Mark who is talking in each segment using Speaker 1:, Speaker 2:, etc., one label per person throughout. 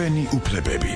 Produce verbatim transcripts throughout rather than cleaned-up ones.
Speaker 1: თქვენი უფლებები.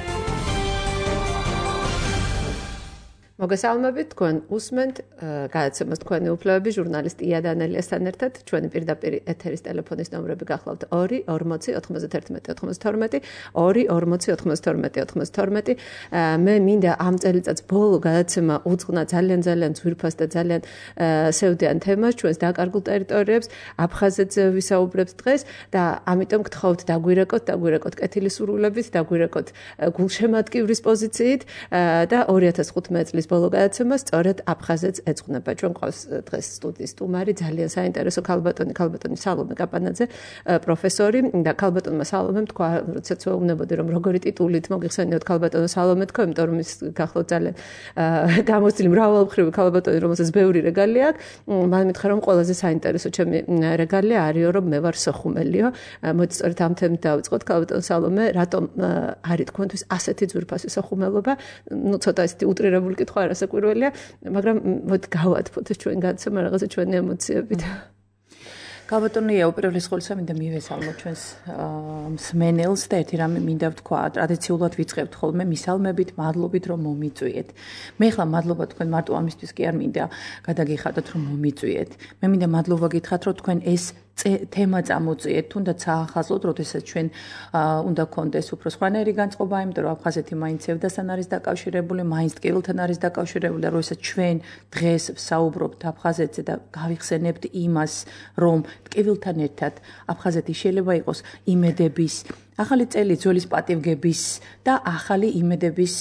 Speaker 2: მოგესალმებით, თქვენ უსმენთ გადაცემას თქვენი უფლებები ჟურნალისტ ია დანელიასთან ერთად. ჩვენი პირდაპირ ეთერის ტელეფონის ნომრები გახლავთ ორი ორმოცი ოთხმოცდათერთმეტი ოთხმოცდათორმეტი, ორი ორმოცი ოთხმოცდათორმეტი ოთხმოცდათორმეტი. მე მინდა ამ წელიწადს ბოლო გადაცემა უძღვნა ძალიან ძალიან ძვირფას და ძალიან სევდიან თემას, ჩვენს დაკარგულ ტერიტორიებს, აფხაზეთზე ვისაუბრებთ დღეს და ამიტომ გთხოვთ დაგვირეკოთ, დაგვირეკოთ კეთილისურვილებით, დაგვირეკოთ გულშემატკივრის პოზიციით და ორი ათას ხუთმეტი წლის ბოლო გადაცემა სწორედ აფხაზეთს ეძღვნება. ჩვენ ყავს დღეს სტუდიის სტუმარი, ძალიან საინტერესო ქალბატონი, ქალბატონი სალომე კაპანაძე, პროფესორი და ქალბატონმა სალომემ თქვა, როდესაც ვეუბნებოდი, რომ როგორი ტიტულით მოგიხსენიოთ ქალბატონო სალომე თქვა, იმიტომ რომ ის გახლავთ ძალიან გამოცდილი მრავალმხრივი ქალბატონი, რომელსაც ბევრი რეგალია აქვს. მან მითხრა, რომ ყველაზე საინტერესო ჩემი რეგალია არისო, რომ მე ვარ სოხუმელიო. მოდი სწორედ ამ თემით დავიწყოთ. ქალბატონო სალომე, რატომ არის თქვენთვის ასეთი ძვირფასი სოხუმელობა? ნუ ცოტა ისეთი უტრირებული კითხვა არასაკვირველია, მაგრამ მოდი გავათბოთ ჩვენ გადაცემა რაღაცა ჩვენი ემოციებით.
Speaker 3: ქალბატონია, უპირველეს ყოვლისა მინდა მივესალმო ჩვენს მსმენელს და ერთი რამე მინდა ვთქვა, ტრადიციულად ვიწყებთ ხოლმე მისალმებით, მადლობით რომ მომიწვიეთ. მე ხლა მადლობა თქვენ მარტო ამისთვის კი არ მინდა გადაგიხადოთ რომ მომიწვიეთ. მე მინდა მადლობა გითხრათ რომ თქვენ ეს თემა წამოწიეთ, თუნდაც საახალწლოდ, როდესაც ჩვენ უნდა გქონდეს უფრო სხვანაირი განწყობა, იმიტომ რომ აფხაზეთი მაინც სევდასთან არის დაკავშირებული, მაინც ტკივილთან არის დაკავშირებული და როდესაც ჩვენ დღეს ვსაუბრობთ აფხაზეთზე და გავიხსენებთ იმას, რომ ტკივილთან ერთად აფხაზეთი შეიძლება იყოს იმედების, ახალი წელი ძველის პატივგების და ახალი იმედების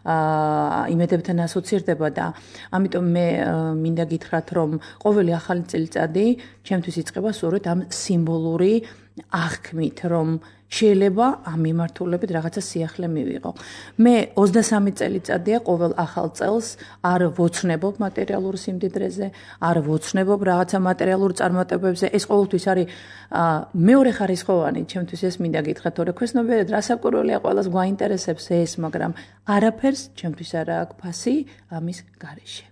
Speaker 3: იმედებთან ასოცირდება და ამიტომ მე მინდა გითხრათ, რომ ყოველი ახალი წელიწადი ჩემთვის იწყება სწორედ ამ სიმბოლური აღქმით, რომ შეიძლება ამ მიმართულებით რაღაცა სიახლე მივიღო. მე ოცდასამი წელიწადია ყოველ ახალ წელს არ ვოცნებობ მატერიალურ სიმდიდრეზე, არ ვოცნებობ რაღაცა მატერიალურ წარმატებებზე. ეს ყოველთვის არის მეორე ხარისხოვანი, ჩემთვის ეს მინდა გითხრათ, თორე ქვესნობიერად რასაკვირველია, ყველას გვაინტერესებს ეს, მაგრამ არაფერს ჩემთვის არ აქვს ფასი ამის გარეშე.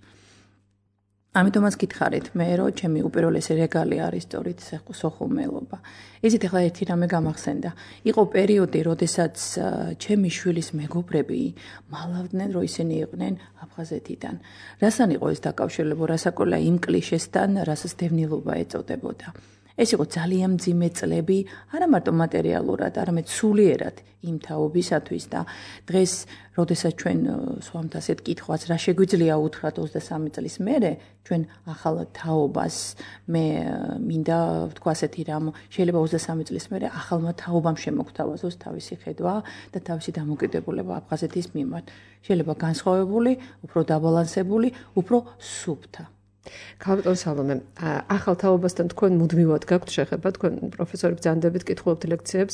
Speaker 3: ამიტომაც გითხარით მე, რომ ჩემი უპირველესი რეგალი არის სწორედ სოხუმელობა. იცით, ახლა ერთი რამე გამახსენდა. იყო პერიოდი, როდესაც ჩემი შვილის მეგობრები მალავდნენ, რომ ისინი იყვნენ აფხაზეთიდან. რასთან იყო ეს დაკავშირებული, რასაკვირველია იმ კლიშესთან, რასაც დევნილობა ეწოდებოდა. ეს იყო ძალიან მძიმე წლები, არა მარტო მატერიალურად, არამედ სულიერად იმ თაობისათვის და დღეს, როდესაც ჩვენ სვამთ ასეთ კითხვას, რა შეგვიძლია უთხრათ ოცდასამი წლის მერე, ჩვენ ახალ თაობას, მე მინდა ვთქვა ასეთი რამ, შეიძლება ოცდასამი წლის მერე ახალმა თაობამ შემოგთავაზოს თავისი ხედვა და თავისი დამოკიდებულება აფხაზეთის მიმართ. შეიძლება განსხვავებული, უფრო დაბალანსებული, უფრო სუფთა.
Speaker 2: ქალბატონ სალომე, ახალ თაობასთან თქვენ მუდმივად გაქვთ შეხება, თქვენ პროფესორი ბრძანდებით, კითხულობთ ლექციებს,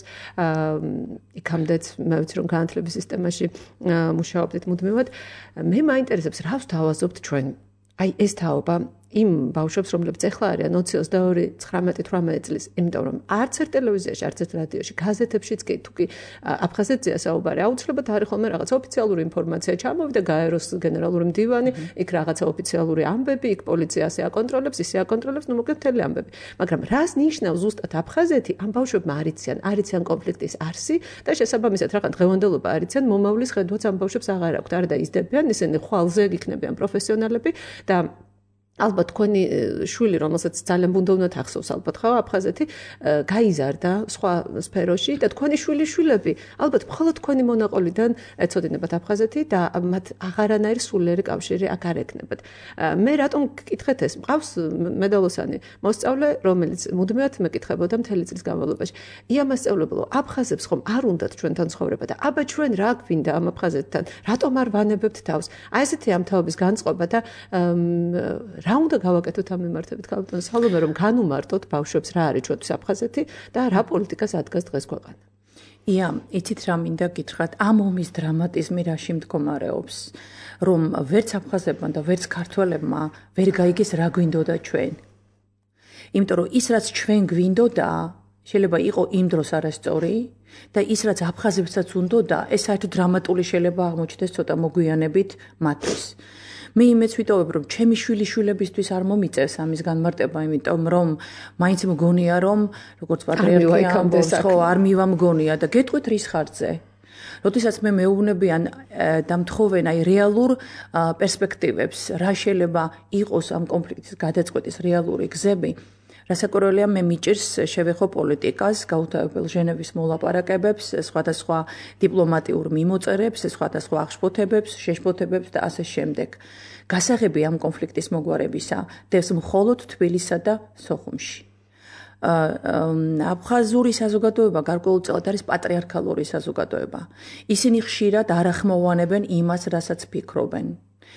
Speaker 2: იქამდეც მე ვიცი რომ განათლების სისტემაში მუშაობდით მუდმივად. მე მაინტერესებს, რა ვსთავაზობთ ჩვენ? აი ეს თაობა იმ ბავშვებს, რომლებიც ახლა არიან ოცი, ოცდაორი, ცხრამეტი, თვრამეტი წლის, იმიტომ რომ არც ერთ ტელევიზიაში, არც ერთ რადიოში, გაზეთებშიც კი თუ კი აფხაზეთზეა საუბარი, აუცილებლად არის ხოლმე რაღაცა ოფიციალური ინფორმაცია ჩამოვიდა, გაეროს გენერალური მდივანი, იქ რაღაცა ოფიციალური ამბები, იქ პოლიცია ასე აკონტროლებს, ისე აკონტროლებს, ნუ მოკლედ მთელი ამბები. მაგრამ რას ნიშნავს ზუსტად აფხაზეთი? ამ ბავშვებმა არიციან, არიციან კონფლიქტის არსი და შესაბამისად რაღაც დღევანდელობა არიციან, მომავლის ხედვაც ამ ბავშვებს აღარ აქვთ, არ დაიზრდებიან, ისინი ხვალზე იქნებიან პროფესიონალები და ალბათ თქვენი შვილი, რომელსაც ძალიან ბუნდოვნად ახსოვს ალბათ ხო აფხაზეთი, გაიზარდა სხვა სფეროში და თქვენი შვილიშვილები ალბათ მხოლოდ თქვენი მონაყოლიდან ეცოდინებათ აფხაზეთი და მათ აღარანაირი სულიერი კავშირი აქ არ ექნებათ. მე რატომ გკითხეთ ეს? მყავს მედალოსანი მოსწავლე, რომელიც მუდმივად მეკითხებოდა მთელი წლის განმავლობაში. ია მასწავლებელო, აფხაზებს ხომ არ უნდათ ჩვენთან ცხოვრება და აბა ჩვენ რა გვინდა ამ აფხაზეთთან? რატომ არ ვანებებთ თავს? აი ესეთი ამ თაობის განწყობა და რა უნდა გავაკეთოთ ამ მიმართებით ქალბატონ სალომე, რომ განუმარტოთ ბავშვებს რა არის ჩვენთვის აფხაზეთი და რა პოლიტიკას ადგას დღეს ქვეყანა?
Speaker 3: ია, იცით რა მინდა გითხრათ, ამ ომის დრამატიზმი რაში მდგომარეობს, რომ ვერც აფხაზებმა და ვერც ქართველებმა ვერ გაიგეს რა გვინდოდა ჩვენ. იმიტომ რომ ის რაც ჩვენ გვინდოდა, შეიძლება იყო იმ დროს არასწორი და ის რაც აფხაზებსაც უნდოდა, ეს საერთოდ დრამატული შეიძლება აღმოჩნდეს ცოტა მოგვიანებით მათთვის. მე იმეც ვიტოვებ, რომ ჩემი შვილიშვილებისთვის არ მომიწევს ამის განმარტება, იმიტომ რომ მაინც მგონია, რომ როგორც პატრიარქია ამბობს, ხო, არ მივა მგონია და გეტყვით რის ხარჯზე. როდესაც მე მეუბნებიან დამთხოვენ აი რეალურ პერსპექტივებს, რა შეიძლება იყოს ამ კონფლიქტის გადაწყვეტის რეალური გზები, რასაკვირველია მე მიჭირს შევეხო პოლიტიკას, გაუთავებელ ჟენევის მოლაპარაკებებს, სხვადასხვა დიპლომატიურ მიმოწერებს, სხვადასხვა აღშფოთებებს, შეშფოთებებს და ასე შემდეგ. გასაღები ამ კონფლიქტის მოგვარებისა დევს მხოლოდ თბილისსა და სოხუმში. აფხაზური საზოგადოება გარკვეულწილად არის პატრიარქალური საზოგადოება. ისინი ხშირად არ ახმოვანებენ იმას, რასაც ფიქრობენ.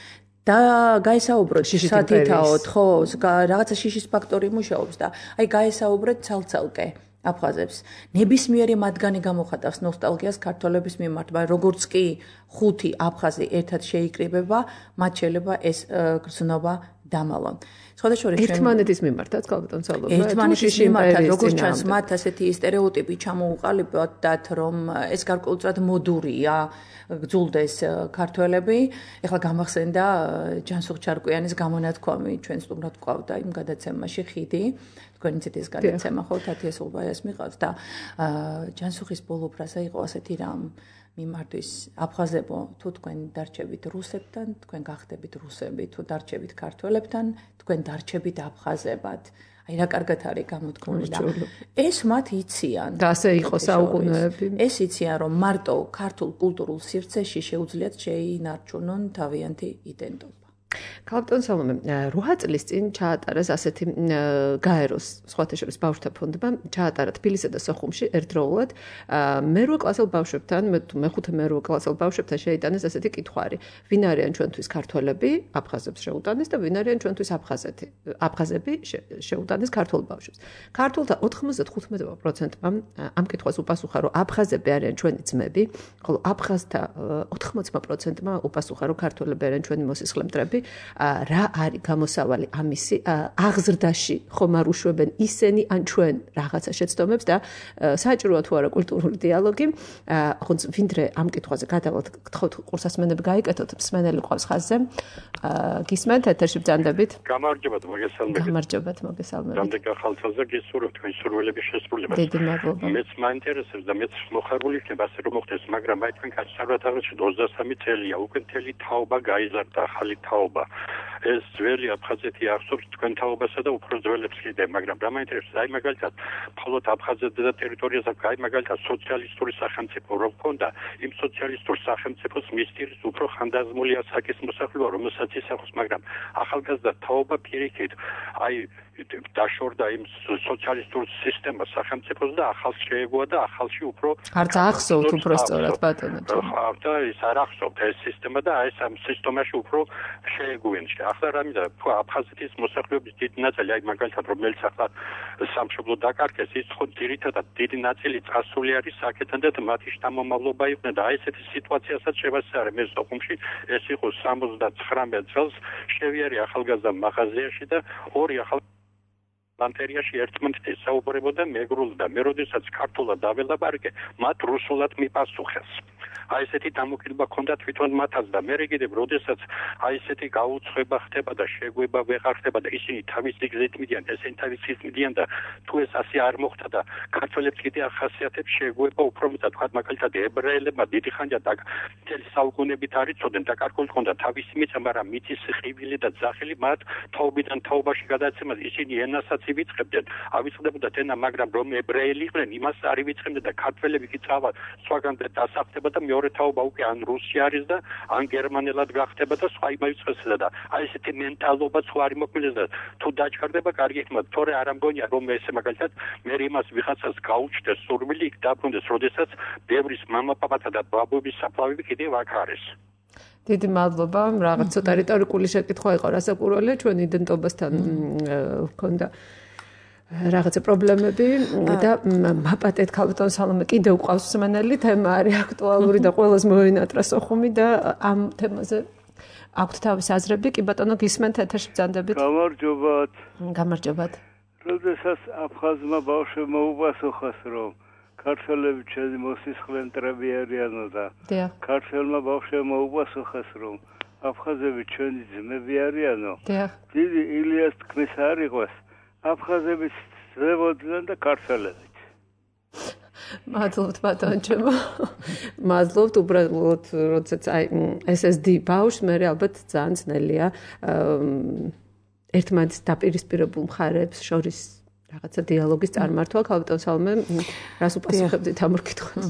Speaker 3: და გაესაუბროთ სათითაოდ, ხო, რაღაცა შიშის ფაქტორი მუშაობს და აი გაესაუბრეთ ცალ-ცალკე აფხაზებს. ნებისმიერი მათგანი გამოხატავს ნოსტალგიას ქართველების მიმართ, მაგრამ როგორც კი ხუთი აფხაზი ერთად შეიკრიბება, მათ შეიძლება ეს გრძნობა დამალონ. სხვადასხვა
Speaker 2: ერთმანეთის მიმართაც კალბატონ სალობა.
Speaker 3: ერთმანეთის მიმართაც როგორც ჩანს, მათ ასეთი სტერეოტიპი ჩამოუყალიბდათ, რომ ეს გარკვეულწილად მოდურია. გძულდეს ქართველები. ეხლა გამახსენდა ჯანსუღ ჩარკვიანის გამონათქვამი, ჩვენ სტუმრად გვყავდა იმ გადაცემაში ხიდი. თქვენ იცით ეს გადაცემა ხო თათიას ულბაიას მიყავს და ჯანსუღის ბოლო ფრაზა იყო ასეთი რამ მიმართვის აფხაზებო თუ თქვენ დარჩებით რუსებთან, თქვენ გახდებით რუსები, თუ დარჩებით ქართველებთან, თქვენ დარჩებით აფხაზებად. აი რა კარგად არის გამოთქმული და ეს მათ იციან.
Speaker 2: და ასე იყო საუკუნეები.
Speaker 3: ეს იციან რომ მარტო ქართულ კულტურულ სივრცეში შეუძლიათ შეინარჩუნონ თავიანთი იდენტობა.
Speaker 2: კალბატონ სალომე, რვა წლის წინ ჩაატარეს ასეთი გაეროს სხვათა შორის ბავშვთა ფონდმა ჩაატარა თბილისსა და სოხუმში ერთდროულად მერვე კლასელ ბავშვებთან, მეხუთე მერვე კლასელ ბავშვებთან შეიტანეს ასეთი კითხვარი. ვინ არიან ჩვენთვის ქართველები? აფხაზებს შეუტანეს და ვინ არიან ჩვენთვის აფხაზეთი? აფხაზები შეუტანეს ქართულ ბავშვებს. ქართულთა ოთხმოცდახუთ პროცენტმა ამ კითხვას უპასუხა, რომ აფხაზები არიან ჩვენი ძმები, ხოლო აფხაზთა ოთხმოცდა პროცენტმა უპასუხა, რომ ქართველები არიან ჩვენი მოსისხლემდრები. რა არის გამოსავალი ამისი აღზრდაში ხომ არ უშვებენ ისინი ან ჩვენ რაღაცა შეცდომებს და საჭიროა თუ არა კულტურული დიალოგი ხო ვინდრე ამ კითხვაზე გადავალთ გთხოვთ ყურსასმენები გაიკეთოთ მსმენელი ყავს ხაზზე გისმენთ ეთერში ბრძანდებით
Speaker 1: გამარჯობათ მოგესალმებით
Speaker 2: გამარჯობათ მოგესალმებით
Speaker 1: რამდენ გახალწაზე გისურვებთ თქვენ სურვილების შესრულებას
Speaker 2: დიდი მადლობა
Speaker 1: მეც მაინტერესებს და მეც მოხარული იქნება ასე რომ მოხდეს მაგრამ აი თქვენ გაჩარვათ აღნიშნეთ ოცდასამი წელია უკვე მთელი თაობა გაიზარდა ახალი თაობა ეს ძველი აფხაზეთი ახსოვს თქვენ თაობასა და უფრო ძველებს კიდე, მაგრამ რა მაინტერესებს, აი მაგალითად, მხოლოდ აფხაზეთზე და ტერიტორიაზე, აი მაგალითად, სოციალისტური სახელმწიფო რო ჰქონდა, იმ სოციალისტურ სახელმწიფოს მისდირის უფრო ხანდაზმული ასაკის მოსახლეობა, რომელსაც ისახავს, მაგრამ ახალგაზრდა თაობა პირიქით, აი დაშორდა იმ სოციალისტურ სისტემას სახელმწიფოს და ახალ შეეგუა და ახალში უფრო
Speaker 2: არც ახსოვთ უფრო სწორად ბატონო.
Speaker 1: და ის არ ახსოვთ ეს სისტემა და აი ამ სისტემაში უფრო შეეგუენ. ახლა რამიდა თუ აფხაზეთის მოსახლეობის დიდი ნაწილი აი მაგალითად რომელიც ახლა სამშობლო დაკარგეს ის ხო ძირითადად დიდი ნაწილი წასული არის აქედან და მათი შთამომავლობა იყვნენ და აი ესეთი სიტუაციასაც შევასწარე მე სოხუმში ეს იყო სამოცდაცხრამეტ წელს შევიარე ახალგაზრდა მაღაზიაში და ორი ახალ ლანტერიაში ერთმანეთს საუბრებოდა მეგრულ და მე როდესაც ქართულად დაველაპარაკე მათ რუსულად მიპასუხეს აი ესეთი დამოკიდება ქონდა თვითონ მათაც და მე კიდევ როდესაც აი ესეთი გაუცხება ხდება და შეგვება ვეღარ ხდება და ისინი თავის გზით მიდიან ესენი თავის გზით მიდიან და თუ ეს ასე არ მოხდა და ქართველებს კიდე ახასიათებს შეგვება უფრო მეტად თქვა მაგალითად ებრაელებმა დიდი ხანია და მთელი საუკუნეებით არ იცოდნენ და კარგულად ქონდა თავისი მიწა მაგრამ მიწის ხივილი და ძახილი მათ თაობიდან თაობაში გადაცემა ისინი ენასაც ივიწყებდნენ ავიწყდებოდათ ენა მაგრამ რომ ებრაელი იყვნენ იმას არ ივიწყებდნენ და ქართველები კი წავა სხვაგანზე დასახდება და მეორე თაობა უკვე ან რუსი არის და ან გერმანელად გახდება და სხვა იმავიწყესდა და აი ესეთი მენტალობა თუ არ იმოქმედებს და თუ დაჭარდება კარგი იქნება თორე არ ამგონია რომ ესე მაგალითად მე იმას ვიღაცას გაუჩნდეს სურვილი იქ დაბრუნდეს როდესაც ბევრის მამაპაპათა და ბაბუების საფლავები კიდევ აქ არის
Speaker 2: დიდი მადლობა რაღაც ცოტა რიტორიკული შეკითხვა იყო რასაკვირველია ჩვენ იდენტობასთან ჰქონდა რაღაცა პრობლემები და მაპატეთ კალბატონ სალომე კიდევ ყავს მსმენელი თემა არის აქტუალური და ყველას მოინატრა სოხუმი და ამ თემაზე აქვთ თავის აზრები კი ბატონო გისმენთ ეთერში ბრძანდებით
Speaker 4: გამარჯობათ
Speaker 2: გამარჯობათ
Speaker 4: როდესაც აფხაზმა ბავშვებმა უპასუხეს რომ ქართველები ჩემი მოსისხლემდრები არიანო და ქართველმა ბავშვებმა უპასუხეს რომ აფხაზები ჩვენი ძმები არიანო დიდი ილიას თქმის არ იყოს აფხაზების ძმებოდნენ და ქართველებიც.
Speaker 2: მადლობთ ბატონო. მადლობთ უბრალოდ როდესაც აი ეს ეს დი ბავშვს მე ალბათ ძალიან ძნელია ერთმანეთს დაპირისპირებულ მხარებს შორის რაღაცა დიალოგის წარმართვა. ქალბატონ სალომე, რას უპასუხებდით ამ კითხვას?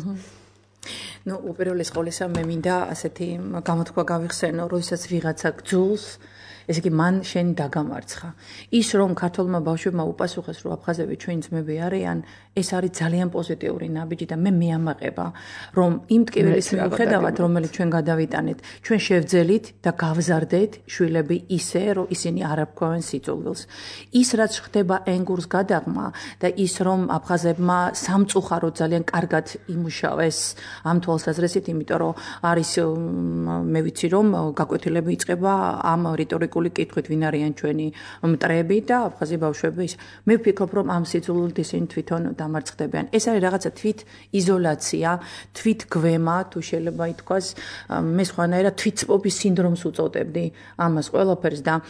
Speaker 3: ნუ უპირველეს ყოვლისა მე მინდა ასეთი გამოთქვა გავიხსენო, როდესაც ვიღაცა გძულს ესე იგი მან შენ დაგამარცხა. ის რომ ქართულმა ბავშვებმა უპასუხეს რომ აფხაზები ჩვენი ძმები არიან, ეს არის ძალიან პოზიტიური ნაბიჯი და მე მეამაყება რომ იმ ტკივილის მიუხედავად რომელიც ჩვენ გადავიტანეთ, ჩვენ შევძელით და გავზარდეთ შვილები ისე რომ ისინი არ აფქვევენ სიძულვილს. ის რაც ხდება ენგურს გადაღმა და ის რომ აფხაზებმა სამწუხაროდ ძალიან კარგად იმუშავეს ამ თვალსაზრისით, იმიტომ რომ არის მე ვიცი რომ გაკვეთილები იწყება ამ რიტორიკული კითხვით ვინ არიან ჩვენი მტრები და აფხაზი ბავშვები. მე ვფიქრობ რომ ამ სიძულვილით ისინი თვითონ დამარცხდებიან. ეს არის რაღაცა თვით იზოლაცია, თვით გვემა, თუ შეიძლება ითქვას, მე სხვანაირად თვითწმობის სინდრომს უწოდებდი ამას ყველაფერს და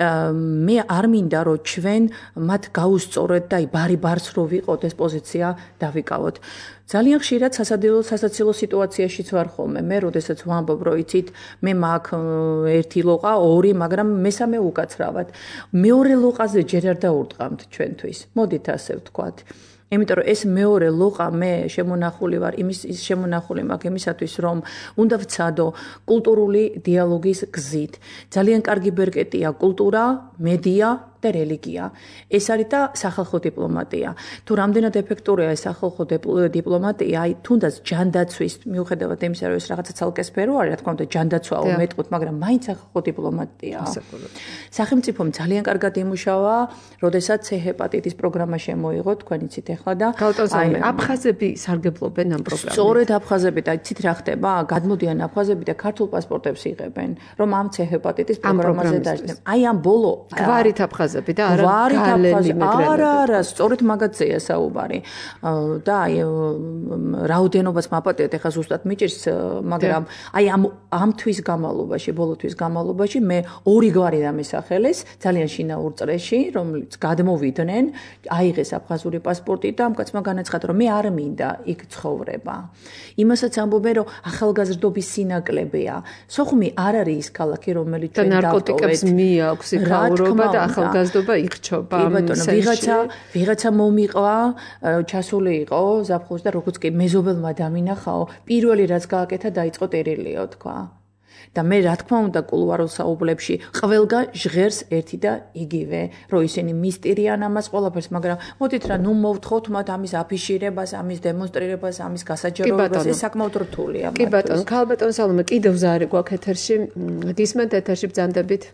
Speaker 3: მე არ მინდა რომ ჩვენ მათ გაუსწორეთ და ბარი ბარს რო ვიყოთ ეს პოზიცია დავიკავოთ. ძალიან ხშირად სასადილო სასაცილო სიტუაციაშიც ვარ ხოლმე. მე როდესაც ვამბობ რომ იცით, მე მაგ ერთი ლოყა, ორი, მაგრამ მესამე უკაცრავად. მეორე ლოყაზე ჯერ არ დაურტყამთ ჩვენთვის. მოდით ასე ვთქვათ. იმიტომ რომ ეს მეორე ლოყა მე შემონახული ვარ იმის შემონახული მაქვს იმისათვის რომ უნდა ვცადო კულტურული დიალოგის გზით. ძალიან კარგი ბერკეტია კულტურა, მედია და რელიგია. ეს არის და სახალხო დიპლომატია. თუ რამდენად ეფექტურია ეს სახალხო დიპლომატია, აი თუნდაც ჯანდაცვის მიუხედავად იმისა, რომ ეს რაღაცა ცალკე სფერო არის, რა თქმა უნდა, ჯანდაცვაო მეტყოთ, მაგრამ მაინც სახალხო დიპლომატია. სახელმწიფომ ძალიან კარგად იმუშავა, როდესაც ცე ჰეპატიტის პროგრამა შემოიღო, თქვენ იცით ახლა და
Speaker 2: აი აფხაზები სარგებლობენ ამ პროგრამით.
Speaker 3: სწორედ აფხაზები და იცით რა ხდება? გადმოდიან აფხაზები და ქართულ პასპორტებს იღებენ, რომ ამ ცე ჰეპატიტის პროგრამაზე დაჯდნენ. აი ამ ბოლო
Speaker 2: გვარით აფხაზები და არა გალენი მეგრელები.
Speaker 3: არა, არა, სწორედ მაგაცია საუბარი. და აი რაოდენობას მაპატიეთ, ეხლა ზუსტად მიჭირს, მაგრამ აი ამ ამ თვის განმავლობაში, ბოლო თვის განმავლობაში მე ორი გვარი დამისახელეს ძალიან შინაურ წრეში, რომელიც გადმოვიდნენ, აიღეს აფხაზური პასპორტი და ამ კაცმა განაცხადა, რომ მე არ მინდა იქ ცხოვრება. იმასაც ამბობენ, რომ ახალგაზრდობის სინაკლებია. სოხუმი არ არის ის ქალაქი, რომელიც ჩვენ დავტოვეთ.
Speaker 2: და ნარკოტიკებს მიაქვს იქაურობა და ახალგაზრდობა ირჩობა.
Speaker 3: კი ბატონო, ვიღაცა ვიღაცა მომიყვა, ჩასული იყო ზაფხულს და როგორც კი მეზობელმა დამინახაო, პირველი რაც გააკეთა დაიწყო ტერილიო თქვა. და მე რა თქმა უნდა კულუარულ საუბრებში ყველგან ჟღერს ერთი და იგივე, რომ ისინი მისტირიან ამას ყველაფერს, მაგრამ მოდით რა, ნუ მოვთხოვთ მათ ამის აფიშირებას, ამის დემონსტრირებას, ამის გასაჯაროებას, ეს საკმაოდ რთულია.
Speaker 2: კი ბატონო, ქალბატონ სალომე, კიდევ ზარი გვაქვს ეთერში. გისმენთ ეთერში ბრძანდებით?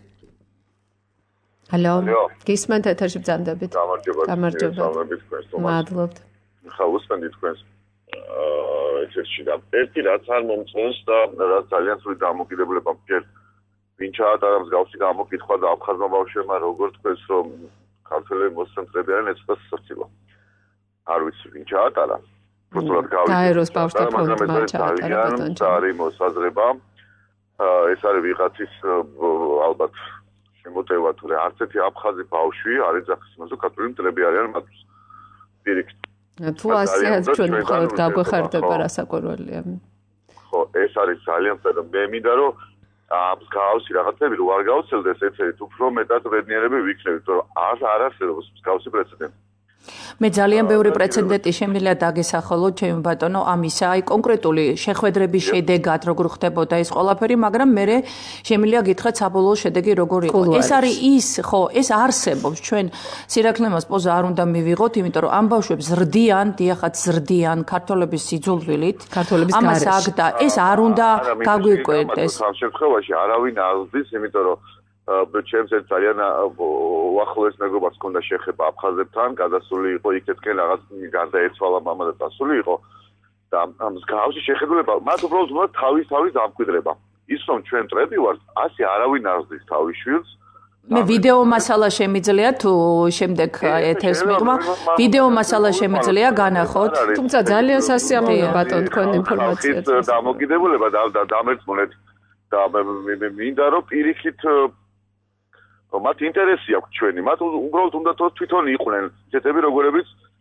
Speaker 2: Hallo. გისმენთ ეთერში ბრძანდებით?
Speaker 5: გამარჯობა.
Speaker 2: გამარჯობა. მადლობთ.
Speaker 5: ხა უსმენთ თქვენს ეთერში და ერთი რაც არ მომწონს და რაც ძალიან სრული დამოკიდებულება მქონს ვინ ჩაატარა მსგავსი გამოკითხვა და აფხაზმა ბავშვებმა როგორ თქვენს რომ ქართველები მოსცემწრები არიან ეს სასაცილო. არ ვიცი ვინ ჩაატარა. პროცედურად გავიგე.
Speaker 2: გაეროს ბავშვთა ფონდმა ჩაატარა ბატონო.
Speaker 5: არის მოსაზრება. ეს არის ვიღაცის ალბათ შემოტევა თუ რა არც ერთი აფხაზი ბავშვი არ ეძახის იმას რომ ქართველი მტრები არიან მათთვის. პირიქით.
Speaker 2: თუ ასეც ჩვენ მხოლოდ გაგვეხარდება რასაკვირველია.
Speaker 5: ხო, ეს არის ძალიან წერა. მე მინდა რომ ამ მსგავსი რაღაცები რო არ გავცელდეს ეცერით უფრო მეტად ბედნიერები ვიქნებით, რომ არ არ არსებობს მსგავსი პრეცედენტი.
Speaker 3: მე ძალიან ბევრი პრეცედენტი შემიძლია დაგესახელო ჩემ ბატონო ამისა, აი კონკრეტული შეხვედრების შედეგად როგორ ხდებოდა ეს ყველაფერი, მაგრამ მე შემიძლია გითხრათ საბოლოო შედეგი როგორ იყო. ეს არის ის, ხო, ეს არსებობს ჩვენ სირაქლემას პოზა არ უნდა მივიღოთ, იმიტომ რომ ამ ბავშვებს ზრდიან, დიახაც ზრდიან ქართველების სიძულვილით.
Speaker 2: ქართველების
Speaker 3: ამას აქ და ეს არ უნდა გაგვიკვირდეს.
Speaker 5: ამ შემთხვევაში არავინ არ ზრდის, იმიტომ რომ ჩემს ერთ ძალიან უახლოეს მეგობარს ჰქონდა შეხება აფხაზებთან, გადასული იყო იქეთკენ რაღაც გარდაეცვალა მამა და დასული იყო და ამ მსგავსი შეხედულება მათ უბრალოდ უნდა თავის თავის დამკვიდრება. ის რომ ჩვენ მტრები ვართ, ასე არავინ არ ზრდის თავის შვილს.
Speaker 3: მე ვიდეო მასალა შემიძლია თუ შემდეგ ეთერს მიღმა, ვიდეო მასალა შემიძლია განახოთ.
Speaker 2: თუმცა ძალიან სასიამოვნო ბატონ თქვენ ინფორმაციას.
Speaker 5: დამოკიდებულება და დამერწმუნეთ და მინდა რომ პირიქით მათ ინტერესი აქვს ჩვენი, მათ უბრალოდ უნდა თვითონ იყვნენ ისეთები, როგორებიც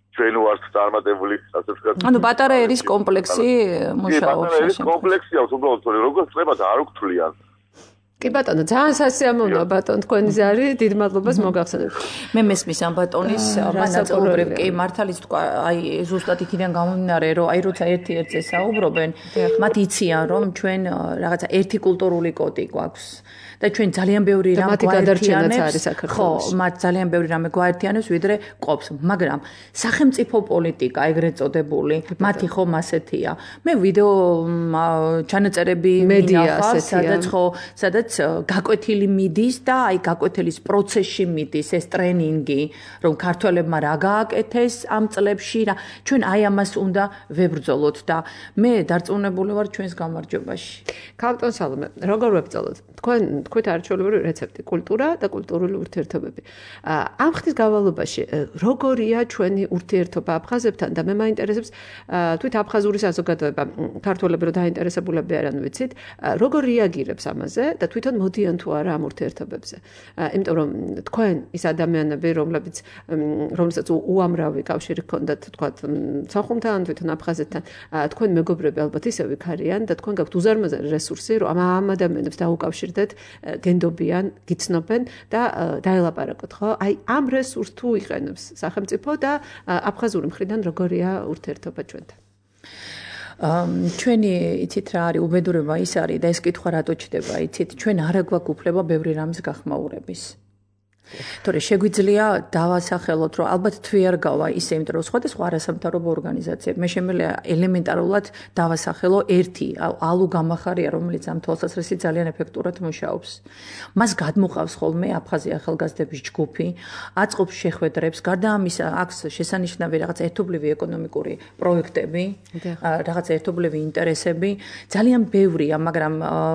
Speaker 5: ჩვენ ვართ წარმატებული, ასე ვთქვათ.
Speaker 3: ანუ პატარა ერის კომპლექსი მუშაობს.
Speaker 5: პატარა ერის კომპლექსია, უბრალოდ როგორ ხდება და არ უგთვლიან.
Speaker 2: კი ბატონო, ძალიან სასიამოვნოა ბატონ თქვენი ზარი, დიდ მადლობას მოგახსენებთ.
Speaker 3: მე მესმის ამ ბატონის მასწავლებლებ კი მართალიც თქვა, აი ზუსტად იქიდან გამომდინარე, რომ აი როცა ერთი-ერთზე საუბრობენ, მათ იციან, რომ ჩვენ რაღაცა ერთი კულტურული კოდი გვაქვს. და ჩვენ ძალიან ბევრი რამ გვაერთიანებს. ხო, მათ ძალიან ბევრი რამე გვაერთიანებს, ვიდრე ყოფს, მაგრამ სახელმწიფო პოლიტიკა ეგრეთ წოდებული, მათი ხომ ასეთია. მე ვიდეო ჩანაწერები მინახავს, სადაც ხო, სადაც გაკვეთილი მიდის და აი გაკვეთილის პროცესში მიდის ეს ტრენინგი, რომ ქართველებმა რა გააკეთეს ამ წლებში რა. ჩვენ აი ამას უნდა ვებრძოლოთ და მე დარწმუნებული ვარ ჩვენს გამარჯვებაში.
Speaker 2: ქალბატონ სალომე, როგორ ვებრძოლოთ? თქვენ თქვით არჩეულებრივი რეცეპტი, კულტურა და კულტურული ურთიერთობები. ამ ხნის გავალობაში როგორია ჩვენი ურთიერთობა აფხაზებთან და მე მაინტერესებს თვით აფხაზური საზოგადოება, ქართველები რო დაინტერესებულები არიან, ვიცით, როგორ რეაგირებს ამაზე და თვითონ მოდიან თუ არა ამ ურთიერთობებზე. იმიტომ რომ თქვენ ის ადამიანები, რომლებიც რომლებსაც უამრავი კავშირი ჰქონდათ, თქვათ, სოხუმთან, თვითონ აფხაზეთთან, თქვენ მეგობრები ალბათ ისე ვიქ არიან და თქვენ გაქვთ უზარმაზარი რესურსი, რომ ამ ადამიანებს დაუკავშირდეთ, გენდობიან, გიცნობენ და დაელაპარაკოთ, ხო? აი ამ რესურსს თუ იყენებს სახელმწიფო და აფხაზური მხრიდან როგორია ურთიერთობა ჩვენთან?
Speaker 3: ჩვენი იცით რა არის უბედურება ის არის და ეს კითხვა რატო ჩდება იცით ჩვენ არ აგვაქვს უფლება ბევრი რამის გახმაურების თორე შეგვიძლია დავასახელოთ რომ ალბათ თვე არ გავა ისე იმიტომ რომ სხვადასხვა არასამთავრობო ორგანიზაციები მე შემიძლია ელემენტარულად დავასახელო ერთი ალუ გამახარია რომელიც ამ თვალსაზრისით ძალიან ეფექტურად მუშაობს მას გადმოყავს ხოლმე აფხაზი ახალგაზრდების ჯგუფი აწყობს შეხვედრებს გარდა ამისა აქვს შესანიშნავი რაღაც ერთობლივი ეკონომიკური პროექტები რაღაც ერთობლივი ინტერესები ძალიან ბევრია მაგრამ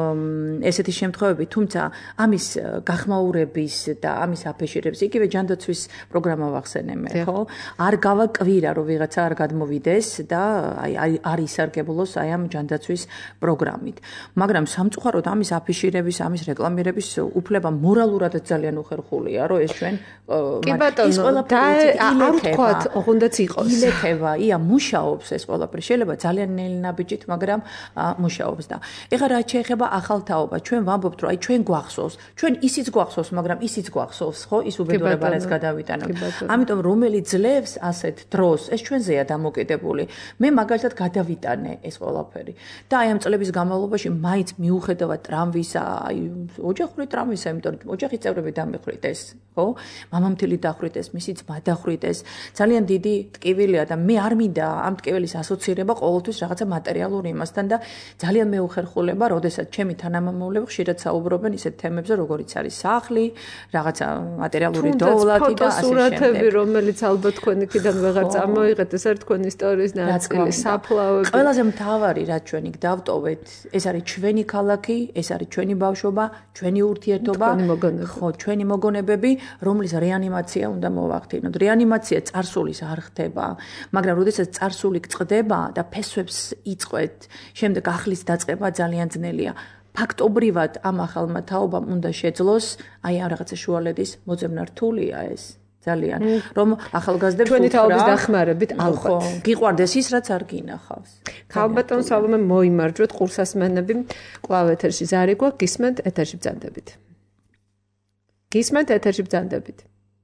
Speaker 3: ესეთი შემთხვევები თუმცა ამის გახმაურების და ამის აფეშირებს იგივე ჯანდაცვის პროგრამა ვახსენე მე ხო არ გავაკვირა რომ ვიღაცა არ გადმოვიდეს და აი არ ისარგებლოს აი ამ ჯანდაცვის პროგრამით მაგრამ სამწუხაროდ ამის აფეშირების ამის რეკლამირების უფლება მორალურადაც ძალიან უხერხულია რომ ეს ჩვენ
Speaker 2: კი ბატონო და არ ვთქვათ ოღონდაც იყოს
Speaker 3: ილექება ია მუშაობს ეს ყველაფერი შეიძლება ძალიან ნელ-ნაბიჯით მაგრამ მუშაობს და ეხლა რაც შეეხება ახალთაობა ჩვენ ვამბობთ რომ აი ჩვენ გვახსოვს ჩვენ ისიც გვახსოვს მაგრამ ისიც გვახსოვს ხო ის უბედურება რაც გადავიტანო. ამიტომ რომელი ძლევს ასეთ დროს ეს ჩვენზეა დამოკიდებული. მე მაგალითად გადავიტანე ეს ყველაფერი. და აი ამ წლების განმავლობაში მაინც მიუხედავად ტრამვისა, აი ოჯახური ტრამვისა, იმიტომ რომ ოჯახის წევრები დამეხრიტეს, ხო? მამამთილი დახრიტეს, მისი ძმა დახრიტეს. ძალიან დიდი ტკივილია და მე არ მინდა ამ ტკივილის ასოცირება ყოველთვის რაღაცა მატერიალური იმასთან და ძალიან მეუხერხულება, როდესაც ჩემი თანამამრავლები ხშირად საუბრობენ ისეთ თემებზე, როგორიც არის სახლი, რაღაცა მატერიალური დოვლათი და ასე შემდეგ.
Speaker 2: სურათები, რომელიც ალბათ თქვენ იქიდან ვეღარ წამოიღეთ, ეს არის თქვენი ისტორიის ნაწილი, საფლავები.
Speaker 3: ყველაზე მთავარი, რაც ჩვენ იქ დავტოვეთ, ეს არის ჩვენი ქალაქი, ეს არის ჩვენი ბავშვობა, ჩვენი ურთიერთობა, ხო, ჩვენი მოგონებები, რომლის რეანიმაცია უნდა მოვახდინოთ. რეანიმაცია წარსულის არ ხდება, მაგრამ როდესაც წარსული გწყდება და ფესვებს იწყვეთ, შემდეგ ახლის დაწყება ძალიან ძნელია. ფაქტობრივად ამ ახალმა თაობამ უნდა შეძლოს აი ამ რაღაცა შუალედის მოძებნა რთულია ეს ძალიან რომ ახალგაზრდებს
Speaker 2: ჩვენი თაობის დახმარებით ალბათ
Speaker 3: გიყვარდეს ის რაც არ გინახავს
Speaker 2: ქალბატონ სალომე მოიმარჯვეთ ყურსასმენები კვლავ ეთერში ზარი გვაქვს გისმენთ ეთერში ბრძანდებით გისმენთ ეთერში ბრძანდებით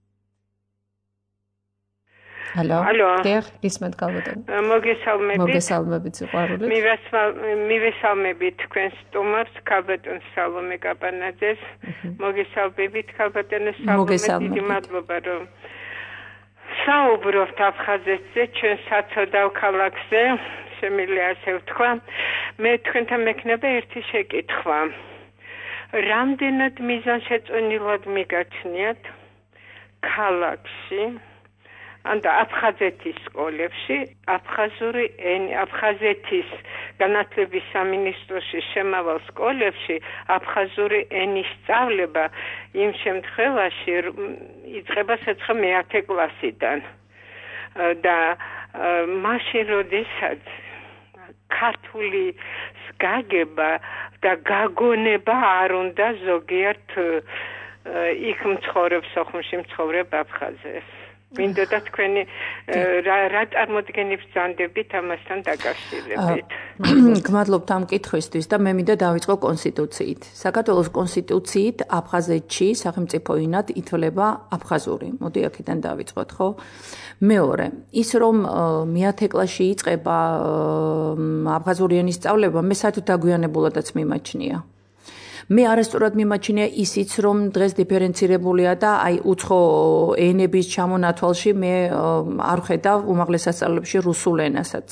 Speaker 2: Алло.
Speaker 6: Алло.
Speaker 2: დიახ, გისმენთ ქალბატონ.
Speaker 6: მოგესალმებით.
Speaker 2: მოგესალმებით სიყვარულით.
Speaker 6: მივესალმებით თქვენს სტუმარს ქალბატონ სალომე კაპანაძეს. მოგესალმებით ქალბატონ სალომე. დიდი მადლობა რომ საუბრობთ აფხაზეთზე, ჩვენ საცოდავ ქალაქზე, შემიძლია ასე ვთქვა. მე თქვენთან მექნება ერთი შეკითხვა. რამდენად მიზანშეწონილად მიგაჩნიათ ქალაქში ანდა აფხაზეთის სკოლებში აფხაზური ენა აფხაზეთის განათლების სამინისტროში შემავალ სკოლებში აფხაზური ენის სწავლება იმ შემთხვევაში იწყება საწყა მეათე კლასიდან და მაშინ როდესაც ქართული გაგება და გაგონება არ უნდა ზოგიერთ იქ მცხოვრებ სოხუმში მცხოვრებ აფხაზეს მინდოდა თქვენი რა წარმოდგენებს ბრძანდებით ამასთან დაკავშირებით.
Speaker 3: გმადლობთ ამ კითხვისთვის და მე მინდა დავიწყო კონსტიტუციით. საქართველოს კონსტიტუციით აფხაზეთში სახელმწიფო ენად ითვლება აფხაზური. მოდი აქედან დავიწყოთ, ხო? მეორე, ის რომ მეათე კლასში იწყება აფხაზური ენის სწავლება, მე საერთოდ დაგვიანებულადაც მიმაჩნია. მე არასწორად მიმაჩნია ისიც, რომ დღეს დიფერენცირებულია და აი უცხო ენების ჩამონათვალში მე არ ხედავ უმაღლეს სასწავლებლებში რუსულ ენასაც.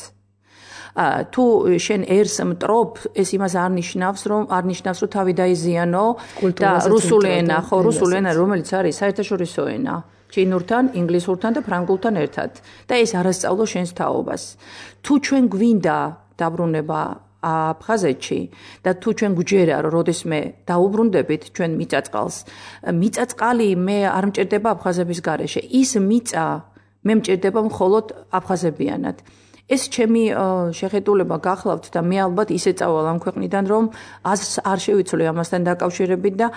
Speaker 3: თუ შენ ერს მტრობ, ეს იმას არ ნიშნავს, რომ არ ნიშნავს, რომ თავი დაიზიანო და რუსულ ენა, ხო, რუსულ ენა, რომელიც არის საერთაშორისო ენა. ჩინურთან, ინგლისურთან და ფრანგულთან ერთად. და ეს არასწავლო შენს თაობას. თუ ჩვენ გვინდა დაბრუნება აფხაზეთში და თუ ჩვენ გვჯერა რომ როდესმე დაუბრუნდებით ჩვენ მიწაწყალს მიწაწყალი მე არ მჭირდება აფხაზების გარეშე ის მიწა მე მჭირდება მხოლოდ აფხაზებიანად ეს ჩემი შეხედულება გახლავთ და მე ალბათ ისე წავალ ამ ქვეყნიდან რომ არ შევიცვლი ამასთან დაკავშირებით და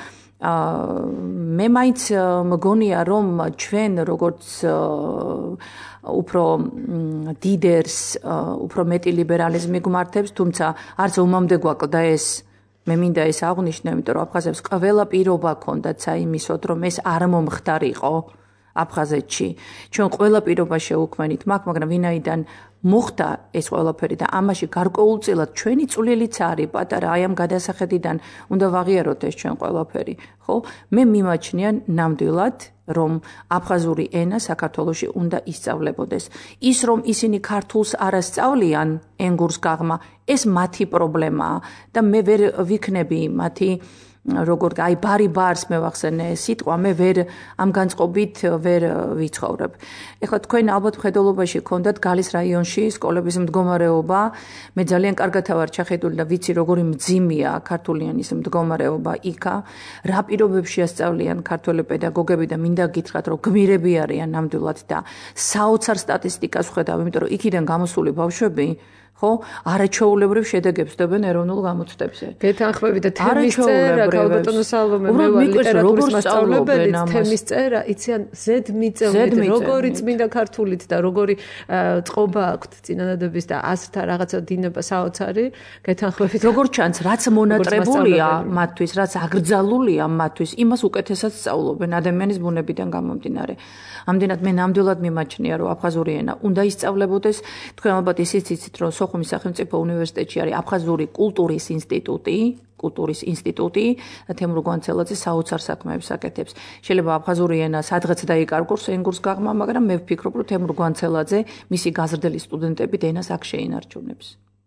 Speaker 3: მე მაინც მგონია რომ ჩვენ როგორც უფრო დიდერს უფრო მეტი ლიბერალიზმი გვმართებს თუმცა არც ომამდე გვაკლდა ეს მე მინდა ეს აღვნიშნო იმიტომ რომ აფხაზებს ყველა პირობა ჰქონდათ საიმისოდ რომ ეს არ მომხდარიყო აფხაზეთში ჩვენ ყველა პირობა შეუქმნით მაგ მაგრამ ვინაიდან მოხდა ეს ყველაფერი და ამაში გარკვეულწილად ჩვენი წვლილიც არის პატარა აი ამ გადასახედიდან უნდა ვაღიაროთ ეს ჩვენ ყველაფერი ხო მე მიმაჩნია ნამდვილად რომ აფხაზური ენა საქართველოში უნდა ისწავლებოდეს ის რომ ისინი ქართულს არ ასწავლიან ენგურს გაღმა ეს მათი პრობლემაა და მე ვერ ვიქნები მათი როგორ აი ბარი ბარს მე ვახსენე სიტყვა მე ვერ ამ განწყობით ვერ ვიცხოვრებ. ეხლა თქვენ ალბათ მხედველობაში გქონდათ გალის რაიონში სკოლების მდგომარეობა მე ძალიან კარგად ვარ ჩახედული და ვიცი როგორი მძიმეა ქართულიანის მდგომარეობა იქა რა პირობებში ასწავლიან ქართველი პედაგოგები და მინდა გითხრათ რომ გმირები არიან ნამდვილად და საოცარ სტატისტიკას ვხედავ იმიტომ რომ იქიდან გამოსული ბავშვები ხო არაჩვეულებრივ შედეგებს დებენ ეროვნულ გამოცდებზე.
Speaker 2: გეთანხმები და თემის წერა ქალბატონო სალომე მე ვარ ლიტერატურის მასწავლებელი თემის წერა იციან ზედ მიწევნით როგორი წმინდა ქართულით და როგორი წყობა აქვთ წინადადების და ასრთა რაღაცა დინება საოცარი გეთანხმებით
Speaker 3: როგორ ჩანს რაც მონატრებულია მათთვის რაც აკრძალულია მათთვის იმას უკეთესად სწავლობენ ადამიანის ბუნებიდან გამომდინარე. ამდენად მე ნამდვილად მიმაჩნია რომ აფხაზური ენა უნდა ისწავლებოდეს თქვენ ალბათ ისიც იცით რომ სოხუმის სახელმწიფო უნივერსიტეტში არის აფხაზური კულტურის ინსტიტუტი კულტურის ინსტიტუტი და თემურ გვანცელაძე საოცარ საქმეებს აკეთებს. შეიძლება აფხაზური ენა სადღაც დაიკარგოს ენგურს გაღმა, მაგრამ მე ვფიქრობ რომ თემურ გვანცელაძე მისი გაზრდელი სტუდენტებით ენას აქ შეინარჩუნებს.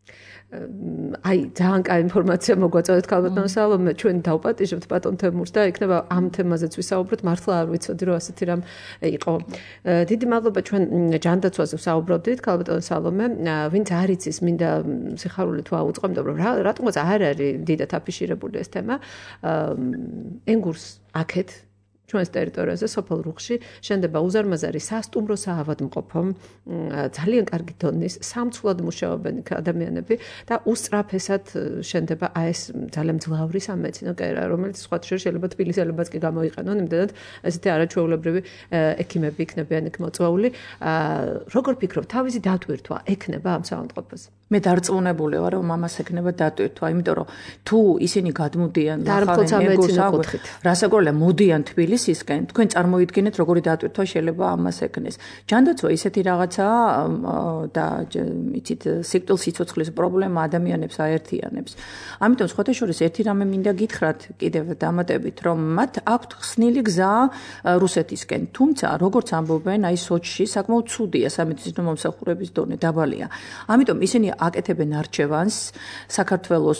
Speaker 2: აი ძალიან კაი ინფორმაცია მოგვაწოდეთ ქალბატონო სალომე ჩვენ დავპატიჟებთ ბატონ თემურს და იქნება ამ თემაზეც ვისაუბროთ მართლა არ ვიცოდი რომ ასეთი რამ იყო დიდი მადლობა ჩვენ ჯანდაცვაზე ვსაუბრობდით ქალბატონო სალომე ვინც არ იცის მინდა სიხარული თუ აუწყო იმიტომ რომ რატომაც არ არის დიდად აფიშირებული ეს თემა ენგურს აქეთ ჩვენს ტერიტორიაზე სოფელ რუხში შენდება უზარმაზარი სასტუმრო საავადმყოფო ძალიან კარგი დონის სამცვლად მუშაობენ ადამიანები და უსწრაფესად შენდება აი ეს ძალიან მძლავრი სამედიცინო კერა რომელიც სხვა შეიძლება თბილისელებაც კი გამოიყენონ იმდენად ესეთი არაჩვეულებრივი ექიმები იქნებიან იქ მოწვეული როგორ ფიქრობ თავისი დატვირთვა ექნება ამ საავადმყოფოს
Speaker 3: მე დარწმუნებული ვარ რომ ამას ექნება დატვირთვა იმიტომ რომ თუ ისინი გადმოდიან რასაკვირველია მოდიან თბილისისკენ თქვენ წარმოიდგინეთ როგორი დატვირთვა შეიძლება ამას ექნეს ჯანდაცვა ისეთი რაღაცაა და იცით სიკვდილ სიცოცხლის პრობლემა ადამიანებს აერთიანებს ამიტომ სხვათაშორის ერთი რამე მინდა გითხრათ კიდევ დამატებით რომ მათ აქვთ ხსნილი გზა რუსეთისკენ თუმცა როგორც ამბობენ აი სოჩში საკმაოდ ცუდია სამედიცინო მომსახურების დონე დაბალია ამიტომ ისინი აკეთებენ არჩევანს საქართველოს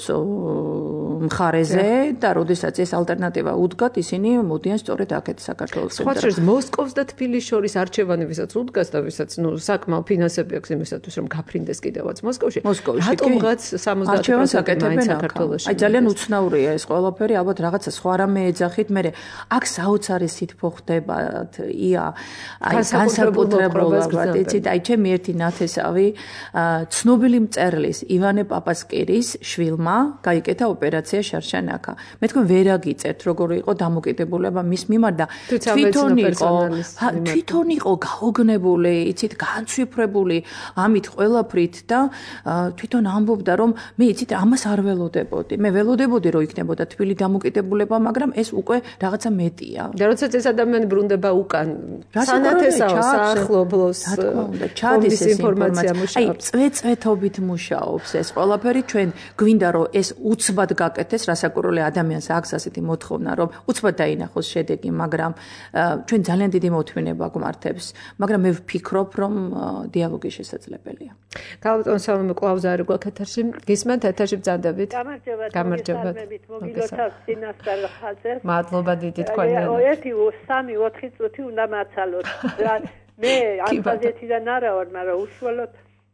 Speaker 3: მხარეზე და როდესაც ეს ალტერნატივა უდგათ ისინი მოდიან სწორედ აქეთ საქართველოს
Speaker 2: სხვა შორის მოსკოვს და თბილისს შორის არჩევანი ვისაც უდგას და ვისაც ნუ საკმაო ფინანსები აქვს იმისათვის რომ გაფრინდეს კიდევაც მოსკოვში რატომღაც სამოცდაათი პროცენტი საქართველოში
Speaker 3: აი ძალიან უცნაურია ეს ყველაფერი ალბათ რაღაცა სხვა რამე ეძახით მე აქ საოცარი სითბო ხდებათ ია აი განსაკუთრებულად იცით აი ჩემი ერთი ნათესავი ცნობილი მწერლის ივანე პაპასკირის შვილმა გაიკეთა ოპერაცია შარშანაკა მე თქვენ ვერ აგიწერთ როგორი იყო დამოკიდებულება მის მიმართ და თვითონ იყო თვითონ იყო გაოგნებული, იცით, განცვიფრებული ამით ყველაფრით და თვითონ ამბობდა რომ მე იცით ამას არ ველოდებოდი. მე ველოდებოდი რომ იქნებოდა თბილი დამოკიდებულება, მაგრამ ეს უკვე რაღაცა მეტია.
Speaker 2: და როდესაც ეს ადამიანი ბრუნდება უკან, სანათესაო საახლობლოს ჩადის ეს ინფორმაცია მუშაობს.
Speaker 3: აი, წვეწვეთობით მუშაობს ეს ყველაფერი, ჩვენ გვინდა რომ ეს უცბად გაკეთდეს, რასაკვირველია ადამიანს აქვს ასეთი მოთხოვნა, რომ უცბად დაინახოს შედეგი, მაგრამ ჩვენ ძალიან დიდი მოთმინება გვმართებს, მაგრამ მე ვფიქრობ, რომ დიალოგი შესაძლებელია.
Speaker 2: გავუტონ სალომე კლაუზარი გვაქვს ეთერში. გისმენთ ეთერში ბრძანდებით.
Speaker 7: გამარჯობა.
Speaker 2: გამარჯობა.
Speaker 7: მოგილოცავთ წინასწარ ხალხზე.
Speaker 2: მადლობა დიდი თქვენგან.
Speaker 7: ერთი სამი ოთხი წუთი უნდა მაცალოთ. მე აფხაზეთიდან არა ვარ, მაგრამ უშუალოდ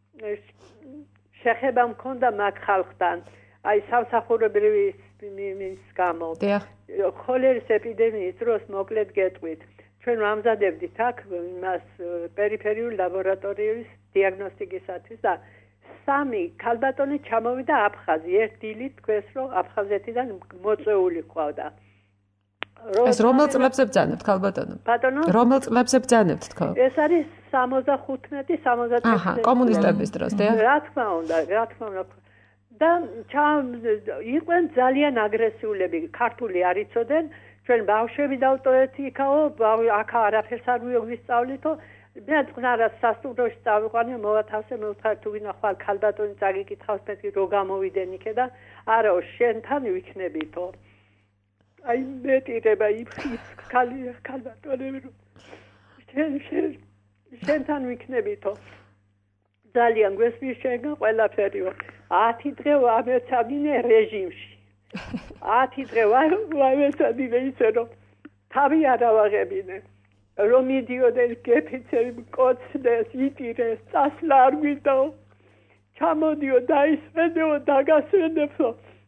Speaker 7: შეხება მქონდა მაგ ხალხთან. აი სამსახურებრივი მის გამო. ხოლერის ეპიდემიის დროს მოკლედ გეტყვით. ჩვენ ვამზადებდით აქ იმას პერიფერიული ლაბორატორიის დიაგნოსტიკისათვის და სამი ქალბატონი ჩამოვიდა აფხაზი. ერთ დილით თქვეს რომ აფხაზეთიდან მოწვეული ყავდა.
Speaker 2: ეს რომელ წლებზე ბრძანებთ ქალბატონო?
Speaker 7: ბატონო?
Speaker 2: რომელ წლებზე ბრძანებთ თქო?
Speaker 7: ეს არის სამოცდახუთმეტი სამოცდაათი.
Speaker 2: აჰა, კომუნისტების დროს, და?
Speaker 7: რა თქმა უნდა, რა თქმა უნდა. და იყვენ ძალიან აგრესიულები, ქართული არ იცოდნენ, ჩვენ ბავშვები დავტოვეთ იქაო, აქ არაფერს არ ვისწავლითო. მე წყნარას სასტუმროში წავიყვანე, მოვათავსე, მე ვთქარ თუ ვინა ხვალ ქალბატონი წაგიკითხავს, მე რო გამოვიდენ იქე და არაო, შენთან ვიქნებითო. აი მეტირება იფხის ქალი ქალბატონები რომ შენ შენ შენთან ვიქნებითო. ძალიან გვესმის შენგან ყველაფერიო. ათი დღე ვამეცადინე რეჟიმში. ათი დღე ვამეცადინე ისე რომ თავი არ ავაღებინე. რომ მიდიოდნენ გეფიცები მკოცნეს, იტირეს, წასვლა არ გვიდაო. ჩამოდიო დაისვენეო, დაგასვენებო.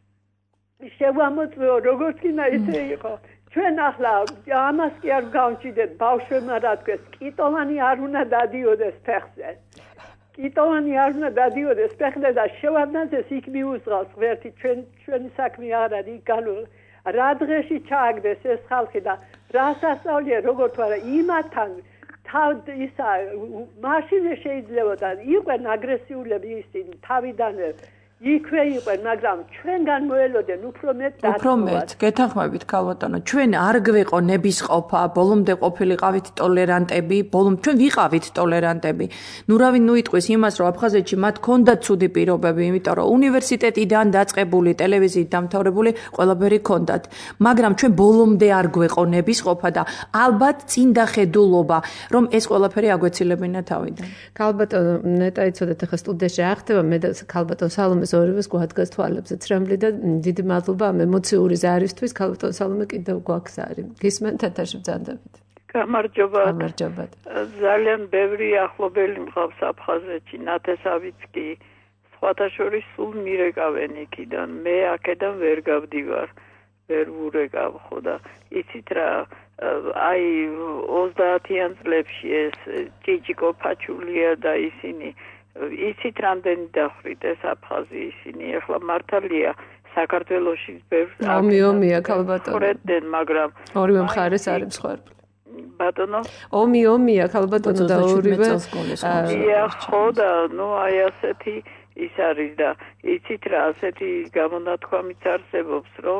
Speaker 7: შევამოწმეო, როგორც კიდე ისე იყო. ჩვენ ახლა ამას კი არ გავჭიდეთ, ბავშვებმა რა თქვეს, კიტოვანი არ უნდა დადიოდეს ფეხზე. კიტოვანი არ უნდა დადიოდეს ფეხზე და შევარდნაძეს იქ მიუსწრავს ღმერთი, ჩვენ ჩვენი საქმე არ არის, განო რა დღეში ჩააგდეს ეს ხალხი და რა სასწაულია, როგორც ვარა, იმათთან თავ ისა მაშინ შეიძლება და იყვენ აგრესიულები ისინი თავიდან იქვე იყვენ, მაგრამ ჩვენგან მოელოდნენ უფრო მეტ და
Speaker 3: უფრო მეტ, გეთანხმებით ქალბატონო, ჩვენ არ გვეყო ნებისყოფა, ბოლომდე ყოფილიყავით ტოლერანტები, ბოლომ ჩვენ ვიყავით ტოლერანტები. ნუ რავი, ნუ იტყვის იმას, რომ აფხაზეთში მათ ჰქონდათ ცუდი პირობები, იმიტომ რომ უნივერსიტეტიდან დაწყებული, ტელევიზიით დამთავრებული ყველაფერი ჰქონდათ. მაგრამ ჩვენ ბოლომდე არ გვეყო ნებისყოფა და ალბათ წინ დახედულობა, რომ ეს ყველაფერი აგვეცილებინა თავიდან.
Speaker 2: ქალბატონო, ნეტა იცოდეთ, ახლა სტუდიაში აღხდება, მე და ქალბატონ სალომეს ორევეს გვადგას თვალებზე ცრემლი და დიდი მადლობა ამ ემოციური ზარისთვის. ქალბატონ სალომე კიდევ გვაქვს არის. გისმენთ ეთერში ბრძანდებით.
Speaker 7: გამარჯობა.
Speaker 2: გამარჯობა.
Speaker 7: ძალიან ბევრი ახლობელი მყავს აფხაზეთში, ნათესავიც კი სხვათა შორის სულ მირეკავენ იქიდან. მე აქედან ვერ გავდივარ, ვერ ვურეკავ ხო და იცით რა, აი ოცდაათიან წლებში ეს ჭიჭიკო ფაჩულია და ისინი იცით რამდენი დახრით ეს აფხაზი ისინი, ახლა მართალია საქართველოში ბევრს
Speaker 2: ომი ომია ქალბატონო.
Speaker 7: ხორედენ, მაგრამ
Speaker 2: ორივე მხარეს არის მსხვერპლი.
Speaker 7: ბატონო?
Speaker 2: ომი ომია ქალბატონო და ორივე.
Speaker 7: ია ხო და ნუ აი ასეთი ის არის და იცით რა, ასეთი გამონათქვამიც არსებობს, რომ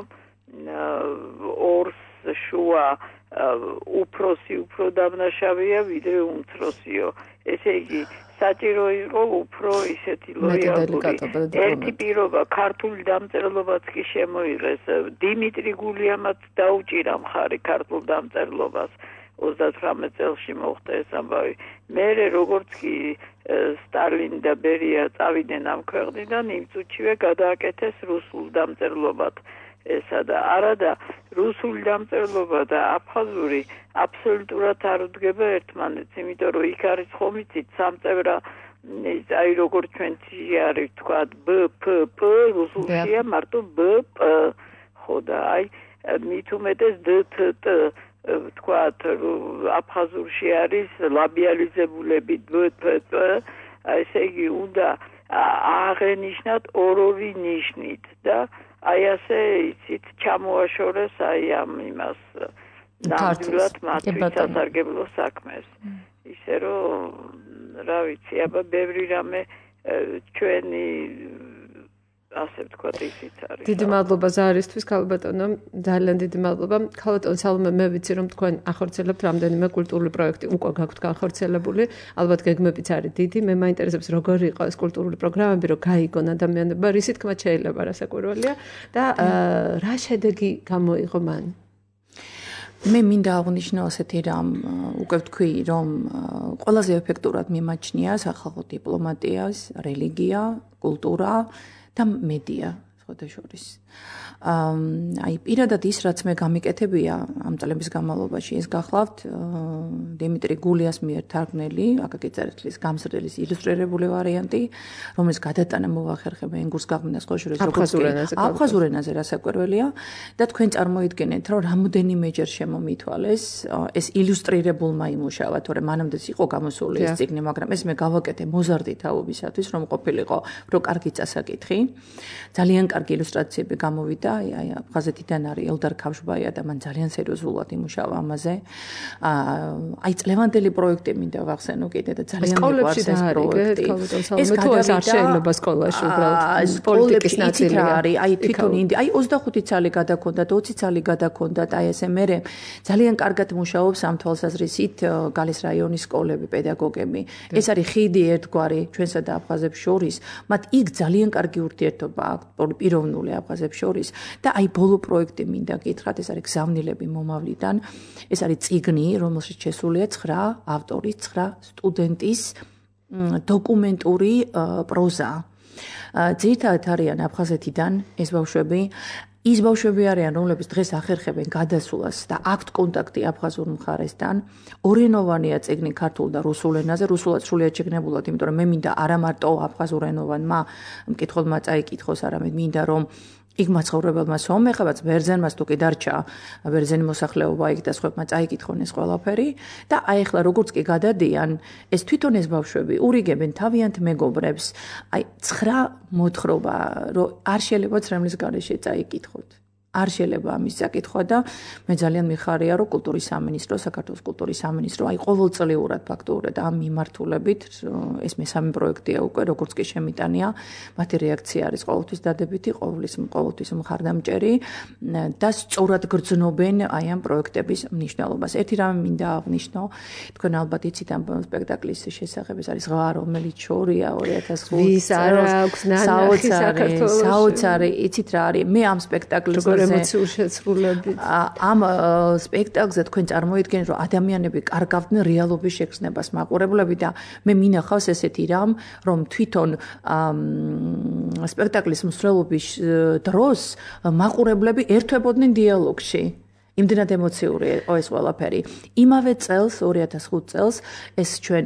Speaker 7: ორს შუა უფროსი უფრო დამნაშავეა ვიდრე უმცროსიო. ესე იგი საჭირო იყო უფრო ისეთი ლოიალური. ერთი პირობა ქართული დამწერლობაც კი შემოიღეს. დიმიტრი გულიამაც დაუჭირა მხარი ქართულ დამწერლობას. ოცდათვრამეტ წელში მოხდა ეს ამბავი. მერე როგორც კი სტალინი და ბერია წავიდნენ ამ ქვეყნიდან, იმ წუთშივე გადააკეთეს რუსულ დამწერლობად. ესა და არა და რუსული დამწერლობა და აფხაზური აბსოლუტურად არ უდგება ერთმანეთს, იმიტომ რომ იქ არის ხომ იცით სამწევრა, აი როგორც ჩვენში არის თქვა ბ ფ პ, რუსულშია მარტო ბ პ, ხო და აი მით უმეტეს დ თ ტ თქვა აფხაზურში არის ლაბიალიზებულები ბ ფ პ, ესე იგი უნდა აღენიშნათ ორ-ორი ნიშნით და აი ასე იცით ჩამოაშორეს აი ამ იმას ნამდვილად მათთვის სასარგებლო საქმეს. ისე რომ რა ვიცი, აბა ბევრი რამე ჩვენი ასე ვთქვათ ისიც არის.
Speaker 2: დიდი მადლობა ზარისთვის ქალბატონო, ძალიან დიდი მადლობა. ქალბატონ სალომე, მე ვიცი რომ თქვენ ახორციელებთ რამდენიმე კულტურული პროექტი, უკვე გაქვთ განხორციელებული, ალბათ გეგმებიც არის დიდი. მე მაინტერესებს როგორი იყო ეს კულტურული პროგრამები, რომ გაიგონ ადამიანებმა, რისი თქმა შეიძლება რასაკვირველია და რა შედეგი გამოიღო მან.
Speaker 3: მე მინდა აღვნიშნო ასეთი რამ, უკვე ვთქვი, რომ ყველაზე ეფექტურად მიმაჩნია სახალხო დიპლომატიას, რელიგია, კულტურა და მედია სხვათა შორის. აი პირადად ის რაც მე გამიკეთებია ამ წლების განმავლობაში ეს გახლავთ დიმიტრი გულიას მიერ თარგმნილი აკაკი წერეთლის გამზრდელის ილუსტრირებული ვარიანტი, რომელიც გადატანა მოვახერხებია ენგურს გაღმნას ხოშურის აფხაზურ ენაზე რასაკვირველია და თქვენ წარმოიდგენთ რომ რამოდენიმეჯერ შემომითვალეს ეს ილუსტრირებულმა იმუშავა, თორემ მანამდეც იყო გამოსული ეს წიგნი, მაგრამ ეს მე გავაკეთე მოზარდი თაობისათვის, რომ ყოფილიყო რო კარგი წასაკითხი. ძალიან კარგი ილუსტრაციები გამოვიდა. აი აფხაზეთიდან არის ელდარ ქავშბაია და მან ძალიან სერიოზულად იმუშავა ამაზე. აი წლევანდელი პროექტი მინდა ვახსენო კიდე და ძალიან მიყვარს ეს პროექტი.
Speaker 2: ეს გადავიდა არ შეიძლება სკოლაში უბრალოდ პოლიტიკის ნაწილი
Speaker 3: არის. აი თვითონ ინდი, აი ოცდახუთი ცალი გადაქონდათ, ოცი ცალი გადაქონდათ, აი ესე მერე ძალიან კარგად მუშაობს ამ თვალსაზრისით გალის რაიონის სკოლები, პედაგოგები. ეს არის ხიდი ერთგვარი ჩვენსა და აფხაზებს შორის. მათ იქ ძალიან კარგი ურთიერთობა აქვს პიროვნული აფხაზებს შორის. და აი ბოლო პროექტი მინდა გითხრათ, ეს არის გზავნილები მომავლიდან. ეს არის წიგნი, რომელშიც შესულია ცხრა ავტორის, ცხრა სტუდენტის დოკუმენტური პროზა. ძირითადად არიან აფხაზეთიდან ეს ბავშვები. ის ბავშვები არიან, რომლებიც დღეს ახერხებენ გადასვლას და აქვთ კონტაქტი აფხაზურ მხარესთან. ორენოვანია წიგნი ქართულ და რუსულ ენაზე, რუსულად სრულიად შეგნებულად, იმიტომ რომ მე მინდა არა მარტო აფხაზურენოვანმა მკითხველმა წაიკითხოს, არამედ მინდა რომ იქ მაცხოვრებელმა სომეხებაც ბერძენმაც თუ კი დარჩა ბერძენი მოსახლეობა იქ და სხვებმა წაიკითხონ ეს ყველაფერი და აი ახლა როგორც კი გადადიან ეს თვითონ ეს ბავშვები ურიგებენ თავიანთ მეგობრებს აი ცხრა მოთხრობა რომ არ შეიძლება ცრემლის გარეშე წაიკითხოთ არ შეიძლება ამის საკითხვა და მე ძალიან მიხარია რომ კულტურის სამინისტრო საქართველოს კულტურის სამინისტრო აი ყოველწლიურად ფაქტობრივად ამ მიმართულებით ეს მესამე პროექტია უკვე როგორც კი შემიტანია მათი რეაქცია არის ყოველთვის დადებითი ყოვლის ყოველთვის მხარდამჭერი და სწორად გრძნობენ აი ამ პროექტების მნიშვნელობას ერთი რამე მინდა აღნიშნო თქვენ ალბათ იცით ამ სპექტაკლის შესახებ ეს არის ზღვა რომელიც შორია ორი ათას
Speaker 2: ვის არ აქვს ნანახი საქართველოს
Speaker 3: საოცარი იცით რა არის მე ამ სპექტაკლის
Speaker 2: ემოციურ შეცრულებით.
Speaker 3: ამ სპექტაკლზე თქვენ წარმოიდგენთ, რომ ადამიანები კარგავდნენ რეალობის შეგრძნებას მაყურებლები და მე მინახავს ესეთი რამ, რომ თვითონ სპექტაკლის მსვლელობის დროს მაყურებლები ერთვებოდნენ დიალოგში. იმდენად ემოციური იყო ეს ყველაფერი. იმავე წელს, ორი ათას ხუთი წელს, ეს ჩვენ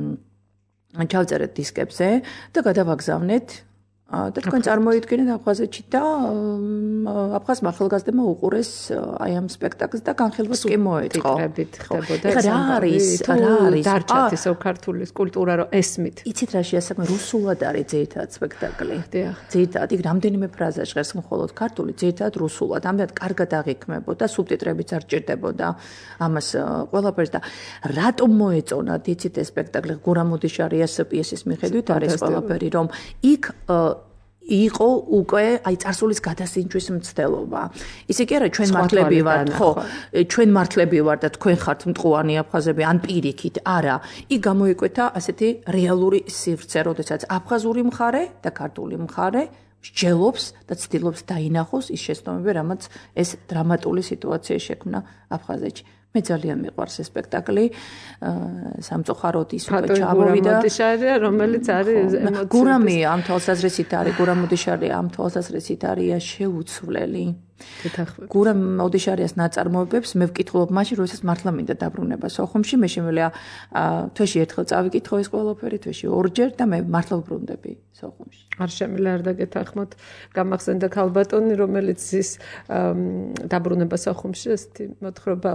Speaker 3: ჩავწერეთ დისკებზე და გადავაგზავნეთ და თქვენ წარმოიდგენთ აფხაზეთში და აფხაზ ახალგაზრდებმა უყურეს აი ამ სპექტაკლს და განხილვას კი მოეწყო.
Speaker 2: ხდებოდა
Speaker 3: რა არის რა არის
Speaker 2: დარჩათ ისო ქართულის კულტურა რომ ესმით.
Speaker 3: იცით რა შეასაქმე რუსულად არის ძირითადად სპექტაკლი. ძირითადად იქ რამდენიმე ფრაზა ჟღერს მხოლოდ ქართული, ძირითადად რუსულად. ამდენად კარგად აღიქმებოდა, სუბტიტრებიც არ ჭირდებოდა ამას ყველაფერს და რატომ მოეწონათ იცით ეს სპექტაკლი გურამოდიშარიას პიესის მიხედვით არის ყველაფერი რომ იქ იყო უკვე აი წარსულის გადასინჯვის მცდელობა. ისე კი არა ჩვენ მართლები ვართ, ხო, ჩვენ მართლები ვართ და თქვენ ხართ მტყუანი აფხაზები ან პირიქით, არა. იქ გამოიკვეთა ასეთი რეალური სივრცე, როდესაც აფხაზური მხარე და ქართული მხარე მსჯელობს და ცდილობს დაინახოს ის შეცდომები, რამაც ეს დრამატული სიტუაცია შექმნა აფხაზეთში. მე ძალიან მიყვარს ეს სპექტაკლი. სამწუხაროდ ის უკვე ჩამოვიდა.
Speaker 2: გურამოდიშარია, რომელიც არის ემოციური.
Speaker 3: გურამი ამ თვალსაზრისით არის, გურამოდიშარია ამ თვალსაზრისით არის შეუცვლელი. გურამ მოდიშარიას ნაწარმოებებს მე ვკითხულობ მაშინ, როდესაც მართლა მინდა დაბრუნება სოხუმში, მე შემიძლია თვეში ერთხელ წავიკითხო ეს ყველაფერი, თვეში ორჯერ და მე მართლა ვბრუნდები სოხუმში.
Speaker 2: არ შემიძლია არ დაგეთანხმოთ. გამახსენდა ქალბატონი, რომელიც ის დაბრუნება სოხუმში, ესეთი მოთხრობა ალბათ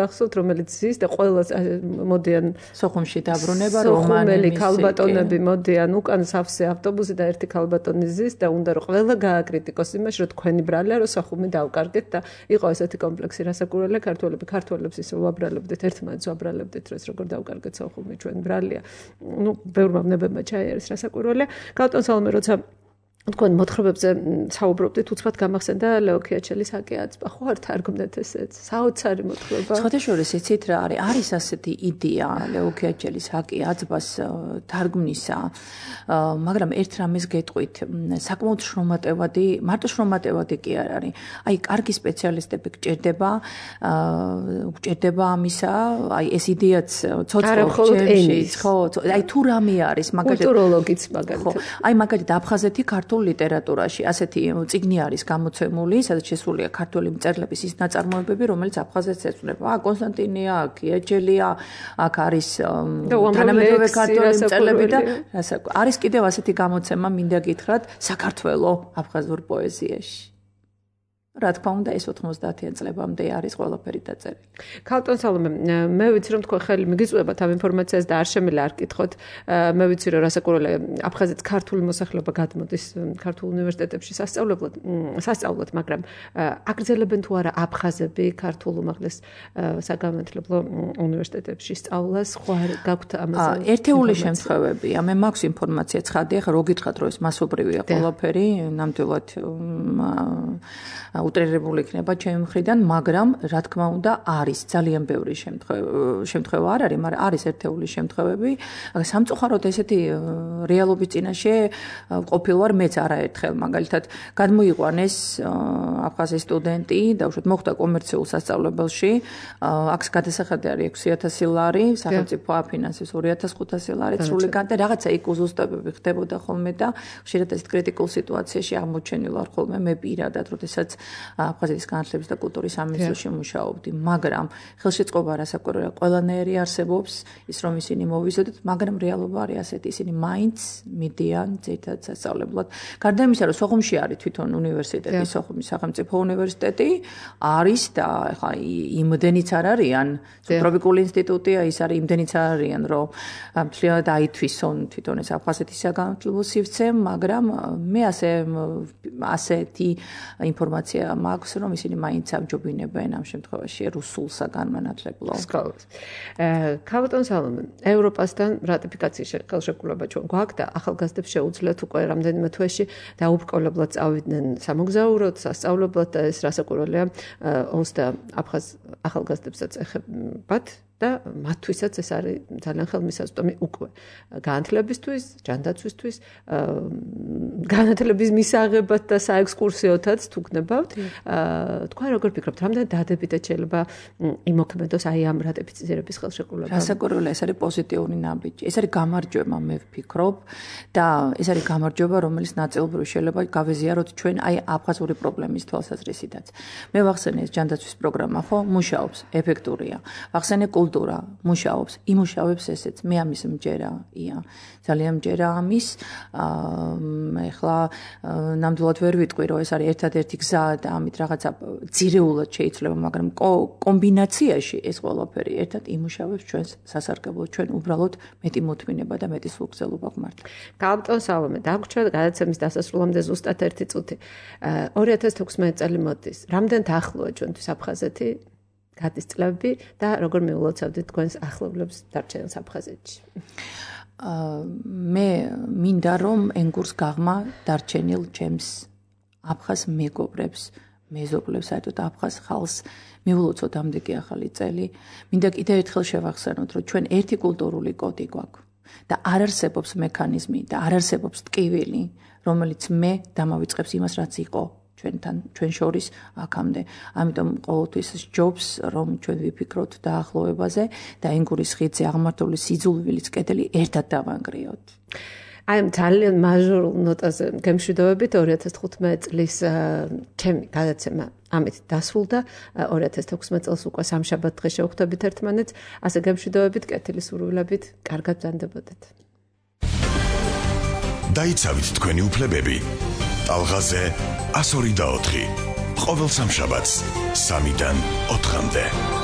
Speaker 2: გახსოვთ, რომელიც ზის და ყველა მოდიან
Speaker 3: სოხუმში დაბრუნება
Speaker 2: რომანები, ქალბატონები მოდიან უკან სავსე ავტობუსი და ერთი ქალბატონი ზის და უნდა რომ ყველა გააკრიტიკოს იმაში, რომ თქვენი ბრალია რომ სოხუმი დავკარგეთ და იყო ესეთი კომპლექსი რასაკურველია ქართველები ქართველებს ისე ვაბრალებდით ერთმანეთს ვაბრალებდით რომ როგორ დავკარგეთ სოხუმი ჩვენ ბრალია. ნუ ბევრმა ვნებებმა ჩაიარეს რასაკურველია. გალტონ სალომე როცა თქვენ მოთხრობებზე საუბრობდით, უცბად გამახსენდა ლეო ქიაჩელის აკეაცბა. ხო არ თარგმნეთ ესეც? საოცარი მოთხრობა.
Speaker 3: სხვადასხვაურს იცით რა არის? არის ასეთი იდეა ლეო ქიაჩელის აკეაცბას თარგმნისა, მაგრამ ერთ რამეს გეტყვით, საკმაოდ შრომატევადი, მარტო შრომატევადი კი არ არის. აი, კარგი სპეციალისტები გჭირდება, გჭირდება ამისა, აი ეს იდეაც ცოცხლობს ჩემში, ხო, აი თუ რამე არის, მაგალითად
Speaker 2: კულტუროლოგიც მაგალითად.
Speaker 3: აი მაგალითად აფხაზეთი ქართულ ლიტერატურაში ასეთი წიგნი არის გამოცემული, სადაც შესულია ქართული მწერლების ის ნაწარმოებები, რომელიც აფხაზეთს ეძღვნება. აა კონსტანტინია, ქიაჩელია, აქ არის თანამედროვე ქართული მწერლები და არის კიდევ ასეთი გამოცემა მინდა გითხრათ საქართველოს აფხაზურ პოეზიაში. რა თქმა უნდა ეს ოთხმოცდაათიან წლებამდე არის ყველაფერი დაწერილი.
Speaker 2: ქალტონ სალომე, მე ვიცი რომ თქვენ ხელი მიგიწვევათ ამ ინფორმაციას და არ შემიძლია არ კითხოთ. მე ვიცი რომ რასაკურველია აფხაზეთს ქართული მოსახლეობა გადმოდის ქართულ უნივერსიტეტებში სასწავლებლად, სასწავლად, მაგრამ აგრძელებენ თუ არა აფხაზები ქართულ უმაღლეს საგანმანათლებლო უნივერსიტეტებში სწავლას, ხო არ გაქვთ ამაზე?
Speaker 3: ერთეული შემთხვევებია. მე მაქვს ინფორმაცია ცხადი, ახლა რო გითხრათ რომ ეს მასობრივია ყველაფერი, ნამდვილად უტრირებული იქნება ჩემი მხრიდან, მაგრამ რა თქმა უნდა არის ძალიან ბევრი შემთხვევა, შემთხვევა არ არის, მაგრამ არის ერთეული შემთხვევები. სამწუხაროდ ესეთი რეალობის წინაშე ყოფილ ვარ მეც არაერთხელ, მაგალითად გადმოიყვანეს აფხაზი სტუდენტი, დაუშვათ მოხდა კომერციულ სასწავლებელში, აქ გადასახადი არის ექვსი ათასი ლარი, სახელმწიფო აფინანსებს ორი ათას ხუთასი ლარი სრულად და რაღაცა იქ უზუსტებები ხდებოდა ხოლმე და ხშირად ეს კრიტიკულ სიტუაციაში აღმოჩენილ ვარ ხოლმე მე პირადად, როდესაც აფხაზეთის განათლების და კულტურის სამინისტროში მუშაობდი, მაგრამ ხელშეწყობა რასაკვირველია ყველანაირი არსებობს, ის რომ ისინი მოვიზოდეთ, მაგრამ რეალობა არის ასეთი, ისინი მაინც მიდიან ძირითადად სასწავლებლად. გარდა იმისა, რომ სოხუმში არის თვითონ უნივერსიტეტი, სოხუმის სახელმწიფო უნივერსიტეტი არის და ხა იმდენიც არ არიან, სუპრობიკული ინსტიტუტია, ის არის იმდენიც არ არიან, რომ მთლიანად აითვისონ თვითონ ეს აფხაზეთის საგანმანათლებლო სივრცე, მაგრამ მე ასე ასეთი ინფორმაცია მაქვს, რომ ისინი მაინც ამჯობინებენ ამ შემთხვევაში რუსულ საგანმანათლებლო
Speaker 2: სკოლას. ქალბატონ სალომე, ევროპასთან რატიფიკაციის ხელშეკრულება ჩვენ გვაქვს და ახალგაზრდებს შეუძლიათ უკვე რამდენიმე თვეში დაუბრკოლებლად წავიდნენ სამოგზაუროდ, სასწავლებლად და ეს რასაკვირველია ოს და აფხაზ ახალგაზრდებსაც ეხებათ და მათთვისაც ეს არის ძალიან ხელმისაწვდომი უკვე განათლებისთვის, ჯანდაცვისთვის, განათლების მისაღებად და საექსკურსიოთაც თუ გნებავთ. თქვენ როგორ ფიქრობთ, რამდენი დადებითად შეიძლება იმოქმედოს აი ამ რატიფიცირების ხელშეკრულება?
Speaker 3: რასაკვირველია, ეს არის პოზიტიური ნაბიჯი. ეს არის გამარჯვება, მე ვფიქრობ და ეს არის გამარჯვება, რომელიც ნაწილობრივ შეიძლება გავეზიაროთ ჩვენ აი აფხაზური პრობლემის თვალსაზრისითაც. მე ვახსენე ეს ჯანდაცვის პროგრამა, ხო, მუშაობს, ეფექტურია. ვახსენე კულტურა მუშაობს, იმუშავებს ესეც. მე ამის მჯერაა. ძალიან მჯერა ამის. ეხლა ნამდვილად ვერ ვიტყვი, რომ ეს არის ერთადერთი გზა და ამით რაღაცა ძირეულად შეიძლება, მაგრამ კომბინაციაში ეს ყველაფერი ერთად იმუშავებს ჩვენს სასარგებლოდ, ჩვენ უბრალოდ მეტი მოთმინება და მეტი სულგზელობა გვმართ.
Speaker 2: ქალბატონ სალომე, დაგვრჩა გადაცემის დასასრულამდე ზუსტად ერთი წუთი. ორი ათას თექვსმეტი წელი მოდის. რამდენთ ახლოა ჩვენთვის აფხაზეთი? გადის წლები და როგორ მიულოცავდით თქვენს ახლობლებს დარჩენილს აფხაზეთში?
Speaker 3: მე მინდა რომ ენგურს გაღმა დარჩენილ ჩემს აფხაზ მეგობრებს, მეზობლებს, საერთოდ აფხაზ ხალხს მიულოცოთ ამდენი ახალი წელი. მინდა კიდევ ერთხელ შევახსენოთ, რომ ჩვენ ერთი კულტურული კოდი გვაქვს და არ არსებობს მექანიზმი და არ არსებობს ტკივილი, რომელიც მე დამავიწყებს იმას, რაც იყო ჩვენთან, ჩვენ შორის აქამდე. ამიტომ ყოველთვის ჯობს, რომ ჩვენ ვიფიქროთ დაახლოებაზე და ენგურის ხიდზე აღმართული სიძულვილის კედელი ერთად დავანგრიოთ.
Speaker 2: აი ამ ძალიან მაჟორულ ნოტაზე გემშვიდობებით ორი ათას თხუთმეტი წლის ჩემი გადაცემა ამით დასრულდა. ორი ათას თექვსმეტი წელს უკვე სამშაბათ დღე შევხვდებით ერთმანეთს. ასე გემშვიდობებით, კეთილი სურვილებით, კარგად ბრძანდებოდეთ.
Speaker 8: დაიცავით თქვენი უფლებები. ტალღაზე ასორი და ოთხი. ყოველ სამშაბათს სამიდან ოთხამდე.